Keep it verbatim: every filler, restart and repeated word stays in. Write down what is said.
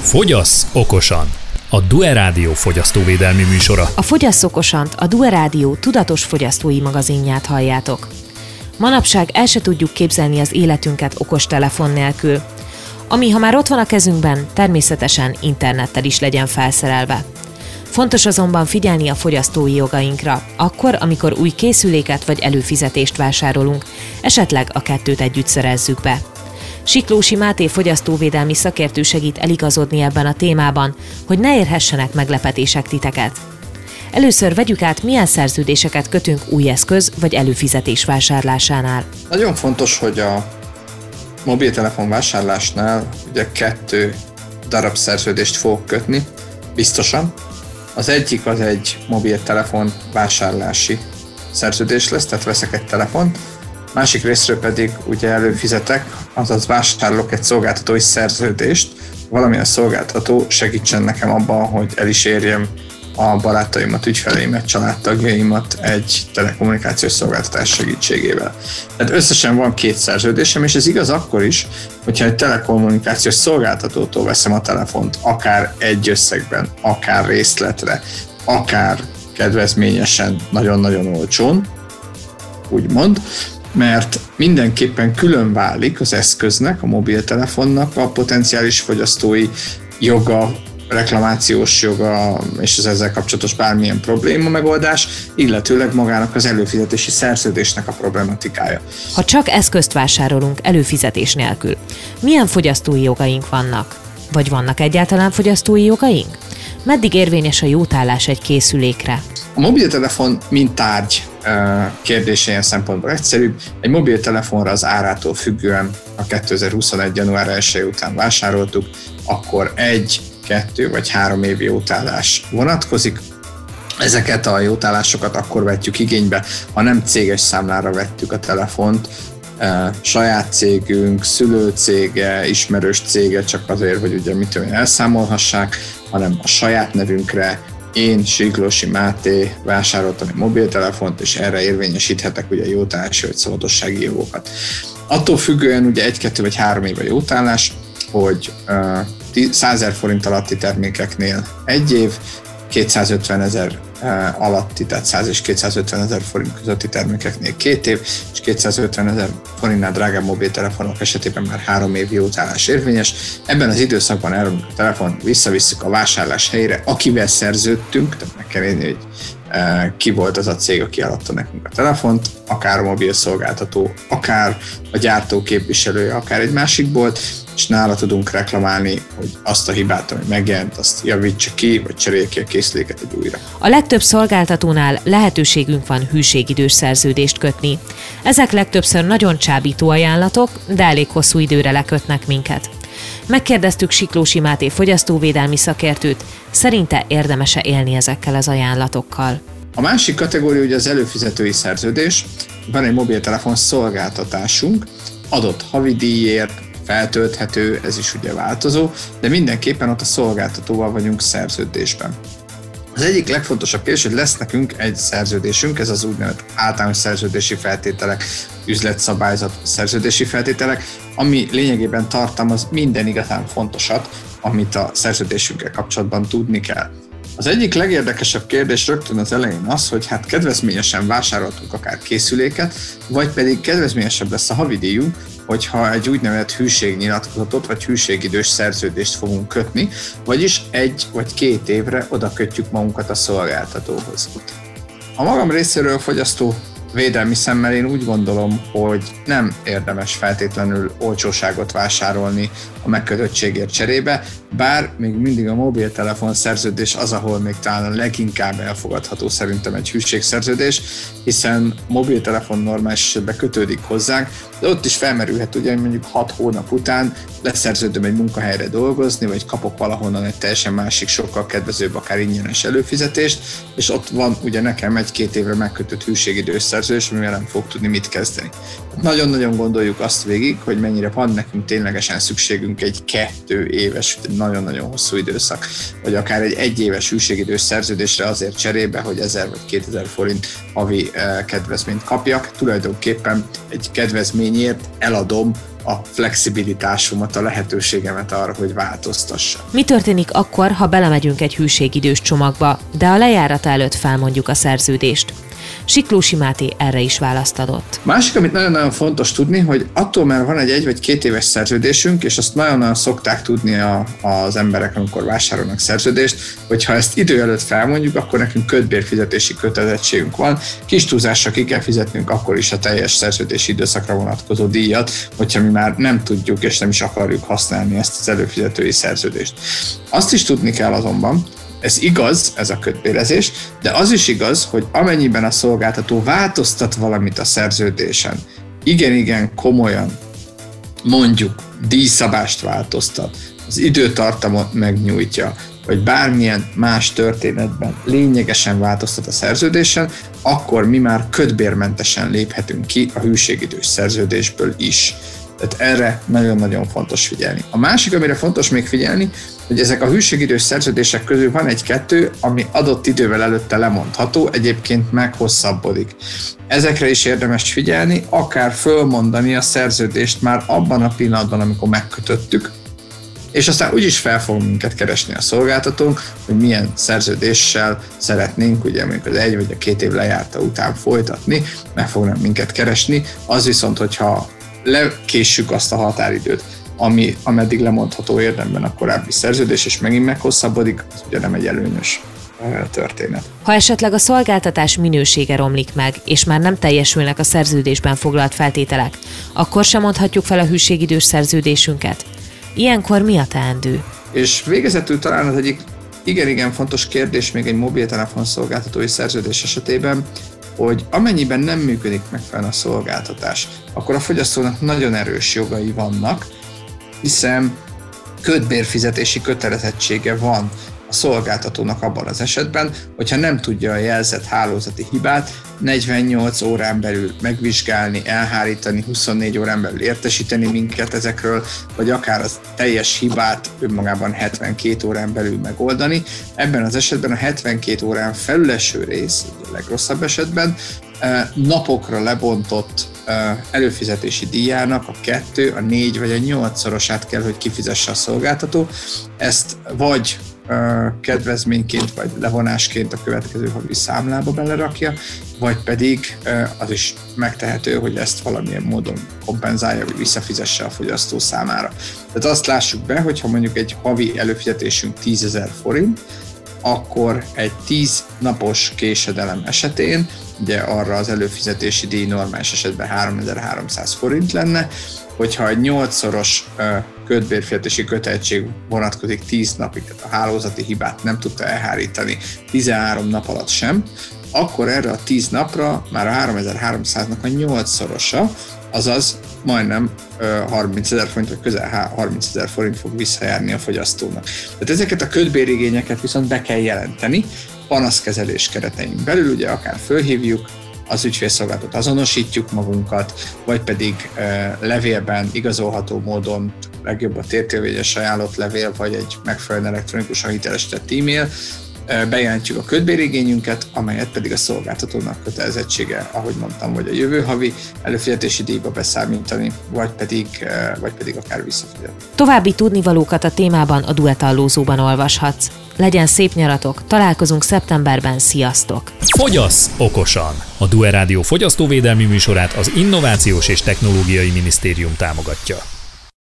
Fogyasz okosan! A Due Rádió fogyasztóvédelmi műsora. A Fogyasz okosant, a Due Rádió tudatos fogyasztói magazinját halljátok. Manapság el se tudjuk képzelni az életünket okostelefon nélkül, ami, ha már ott van a kezünkben, természetesen internettel is legyen felszerelve. Fontos azonban figyelni a fogyasztói jogainkra, akkor, amikor új készüléket vagy előfizetést vásárolunk, esetleg a kettőt együtt szerezzük be. Siklósi Máté fogyasztóvédelmi szakértő segít eligazodni ebben a témában, hogy ne érhessenek meglepetések titeket. Először vegyük át, milyen szerződéseket kötünk új eszköz vagy előfizetés vásárlásánál. Nagyon fontos, hogy a mobiltelefon vásárlásnál ugye kettő darab szerződést fogok kötni, biztosan. Az egyik az egy mobiltelefon vásárlási szerződés lesz, tehát veszek egy telefont, másik részről pedig ugye előfizetek, azaz vásárolok egy szolgáltatói szerződést, valamilyen szolgáltató segítsen nekem abban, hogy el is érjem a barátaimat, ügyfeleimet, családtagjaimat egy telekommunikációs szolgáltatás segítségével. Tehát összesen van két szerződésem, és ez igaz akkor is, hogyha egy telekommunikációs szolgáltatótól veszem a telefont, akár egy összegben, akár részletre, akár kedvezményesen, nagyon-nagyon olcsón, úgymond, mert mindenképpen külön válik az eszköznek, a mobiltelefonnak a potenciális fogyasztói joga, reklamációs joga és az ezzel kapcsolatos bármilyen probléma megoldás, illetőleg magának az előfizetési szerződésnek a problematikája. Ha csak eszközt vásárolunk előfizetés nélkül, milyen fogyasztói jogaink vannak? Vagy vannak egyáltalán fogyasztói jogaink? Meddig érvényes a jótállás egy készülékre? A mobiltelefon mint tárgy kérdése ilyen szempontból egyszerűbb. Egy mobiltelefonra az árától függően a kétezer-huszonegy. január elsejé után vásároltuk, akkor egy, kettő vagy három év jótállás vonatkozik. Ezeket a jótállásokat akkor vettük igénybe, ha nem céges számlára vettük a telefont, saját cégünk, szülőcége, ismerős cége, csak azért, hogy ugye mit tudom, elszámolhassák, hanem a saját nevünkre. Én, Siklósi Máté vásároltam egy mobiltelefont, és erre érvényesíthetek ugye jótállási vagy szabadossági jogokat. Attól függően ugye egy, kettő vagy három év a jótállás, hogy uh, százezer forint alatti termékeknél egy év, kétszázötvenezer uh, alatti, tehát száz és kétszázötvenezer forint közötti termékeknél két év, és kétszázötvenezer forintnál drágább mobiltelefonok esetében már három év jótállás érvényes. Ebben az időszakban elromlik a telefon, visszavisszük a vásárlás helyére, akivel szerződtünk, tehát meg kell érni, hogy uh, ki volt az a cég, aki eladta nekünk a telefont, akár a mobil szolgáltató, akár a gyártó képviselője, akár egy másik bolt, és nála tudunk reklamálni, hogy azt a hibát, ami megjelent, azt javítsa ki, vagy cserélje ki a készüléket egy újra. A legtöbb szolgáltatónál lehetőségünk van hűségidős szerződést kötni. Ezek legtöbbször nagyon csábító ajánlatok, de elég hosszú időre lekötnek minket. Megkérdeztük Siklósi Máté fogyasztóvédelmi szakértőt, szerinte érdemes-e élni ezekkel az ajánlatokkal. A másik kategória ugye az előfizetői szerződés. Van egy mobiltelefon szolgáltatásunk, adott havidíjért, feltölthető, ez is ugye változó, de mindenképpen ott a szolgáltatóval vagyunk szerződésben. Az egyik legfontosabb kérdés, hogy lesz nekünk egy szerződésünk, ez az úgynevezett általános szerződési feltételek, üzletszabályzat szerződési feltételek, ami lényegében tartalmaz minden igazán fontosat, amit a szerződésünkkel kapcsolatban tudni kell. Az egyik legérdekesebb kérdés rögtön az elején az, hogy hát kedvezményesen vásároltunk akár készüléket, vagy pedig kedvezményesebb lesz a havidíjunk, hogyha egy úgynevezett hűségnyilatkozatot vagy hűségidős szerződést fogunk kötni, vagyis egy vagy két évre oda kötjük magunkat a szolgáltatóhoz. A magam részéről fogyasztó védelmi szemmel én úgy gondolom, hogy nem érdemes feltétlenül olcsóságot vásárolni a megkötöttségért cserébe, bár még mindig a mobiltelefon szerződés az, ahol még talán a leginkább elfogadható szerintem egy hűségszerződés, hiszen mobiltelefon normális esetben kötődik hozzánk, de ott is felmerülhet ugye, hogy mondjuk hat hónap után leszerződöm egy munkahelyre dolgozni, vagy kapok valahonnan egy teljesen másik, sokkal kedvezőbb, akár ingyenes előfizetést, és ott van ugye nekem egy-két évre megkötött hűségidős szerződés, amivel nem fog tudni mit kezdeni. Nagyon-nagyon gondoljuk azt végig, hogy mennyire van nekünk ténylegesen szükségünk egy kettő éves, nagyon-nagyon hosszú időszak, vagy akár egy egyéves hűségidős szerződésre azért cserébe, hogy ezer vagy kétezer forint havi kedvezményt kapjak. Tulajdonképpen egy kedvezményért eladom a flexibilitásomat, a lehetőségemet arra, hogy változtassam. Mi történik akkor, ha belemegyünk egy hűségidős csomagba, de a lejárata előtt felmondjuk a szerződést? Siklósi Máté erre is választ adott. Másik, amit nagyon-nagyon fontos tudni, hogy attól, mert van egy egy vagy két éves szerződésünk, és azt nagyon-nagyon szokták tudni a, az emberek, amikor vásárolnak szerződést, hogy ha ezt idő előtt felmondjuk, akkor nekünk kötbérfizetési kötelezettségünk van, kis túlzással ki kell fizetnünk akkor is a teljes szerződési időszakra vonatkozó díjat, hogyha mi már nem tudjuk és nem is akarjuk használni ezt az előfizetői szerződést. Azt is tudni kell azonban, ez igaz, ez a kötbérezés, de az is igaz, hogy amennyiben a szolgáltató változtat valamit a szerződésen, igen-igen komolyan, mondjuk díjszabást változtat, az időtartamot megnyújtja, vagy bármilyen más történetben lényegesen változtat a szerződésen, akkor mi már kötbérmentesen léphetünk ki a hűségidős szerződésből is. Tehát erre nagyon-nagyon fontos figyelni. A másik, amire fontos még figyelni, hogy ezek a hűségidős szerződések közül van egy-kettő, ami adott idővel előtte lemondható, egyébként meghosszabbodik. Ezekre is érdemes figyelni, akár fölmondani a szerződést már abban a pillanatban, amikor megkötöttük, és aztán úgyis fel fog minket keresni a szolgáltatónk, hogy milyen szerződéssel szeretnénk, ugye mondjuk az egy vagy a két év lejárta után folytatni, meg fognak minket keresni. Az viszont, hogyha lekéssük azt a határidőt, ami, ameddig lemondható érdemben a korábbi szerződés, és megint meghosszabbodik, az ugye nem egy előnyös történet. Ha esetleg a szolgáltatás minősége romlik meg, és már nem teljesülnek a szerződésben foglalt feltételek, akkor sem mondhatjuk fel a hűségidős szerződésünket. Ilyenkor mi a teendő? És végezetül talán az egyik igen-igen fontos kérdés még egy mobiltelefon szolgáltatói szerződés esetében, hogy amennyiben nem működik megfelelően a szolgáltatás, akkor a fogyasztónak nagyon erős jogai vannak, hiszen kötbérfizetési kötelezettsége van a szolgáltatónak abban az esetben, hogyha nem tudja a jelzett hálózati hibát negyvennyolc órán belül megvizsgálni, elhárítani, huszonnégy órán belül értesíteni minket ezekről, vagy akár az teljes hibát önmagában hetvenkét órán belül megoldani. Ebben az esetben a hetvenkét órán felül eső rész, a legrosszabb esetben, napokra lebontott előfizetési díjának a kettő, a négy vagy a nyolcszorosát kell, hogy kifizesse a szolgáltató. Ezt vagy kedvezményként vagy levonásként a következő havi számlába belerakja, vagy pedig az is megtehető, hogy ezt valamilyen módon kompenzálja, vagy visszafizesse a fogyasztó számára. Tehát azt lássuk be, hogy ha mondjuk egy havi előfizetésünk tízezer forint, akkor egy tíz napos késedelem esetén, ugye arra az előfizetési díj normális esetben háromezer-háromszáz forint lenne, hogyha egy nyolcszoros kötbérfizetési kötelezettség vonatkozik tíz napig, a hálózati hibát nem tudta elhárítani tizenhárom nap alatt sem, akkor erre a tíz napra már a háromezer-háromszáznak a nyolcszorosa, azaz majdnem harmincezer forint, vagy közel harmincezer forint fog visszajárni a fogyasztónak. Tehát ezeket a kötbérigényeket viszont be kell jelenteni, panaszkezelés keretein belül, ugye akár fölhívjuk, az ügyfélszolgáltatót azonosítjuk magunkat, vagy pedig e, levélben igazolható módon, legjobb a tértérvényes ajánlott levél, vagy egy megfelelően elektronikusan hitelesített e-mail, e, bejelentjük a kötbérigényünket, amelyet pedig a szolgáltatónak kötelezettsége, ahogy mondtam, vagy a jövő havi előfizetési díjba beszámítani, vagy pedig, e, vagy pedig akár visszafizetni. További tudnivalókat a témában a Duetallózóban olvashatsz. Legyen szép nyaratok, találkozunk szeptemberben, sziasztok! Fogyasz okosan! A Due Rádió fogyasztóvédelmi műsorát az Innovációs és Technológiai Minisztérium támogatja.